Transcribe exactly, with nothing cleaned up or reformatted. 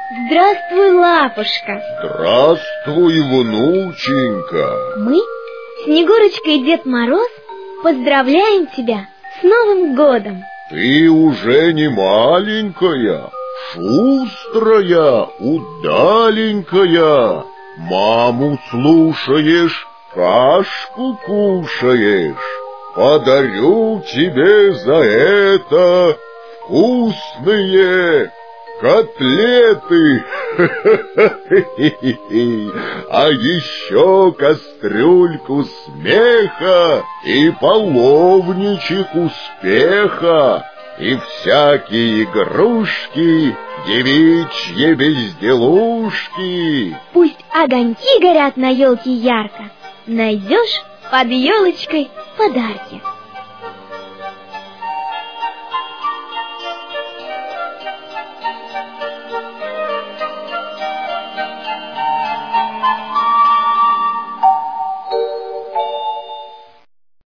Здравствуй, лапушка. Здравствуй, внученька. Мы, Снегурочка и Дед Мороз, поздравляем тебя с Новым годом. Ты уже не маленькая, шустрая, удаленькая. Маму слушаешь, кашку кушаешь. Подарю тебе за это вкусные котлеты, а еще кастрюльку смеха и половничек успеха, и всякие игрушки, девичьи безделушки. Пусть огоньки горят на елке ярко, найдешь под елочкой подарки.